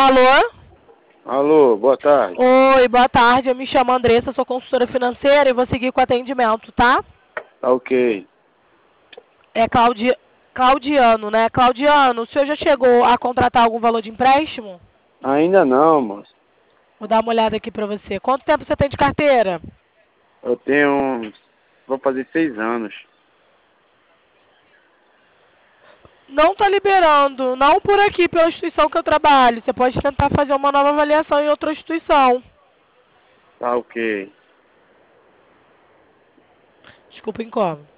Alô? Alô, boa tarde. Oi, boa tarde. Eu me chamo Andressa, sou consultora financeira e vou seguir com o atendimento, tá? Tá ok. É Claudiano, né? Claudiano, o senhor já chegou a contratar algum valor de empréstimo? Ainda não, moço. Vou dar uma olhada aqui pra você. Quanto tempo você tem de carteira? Eu tenho Vou fazer 6 anos. Não tá liberando, não por aqui, pela instituição que eu trabalho. Você pode tentar fazer uma nova avaliação em outra instituição. Tá ok. Desculpa o incômodo.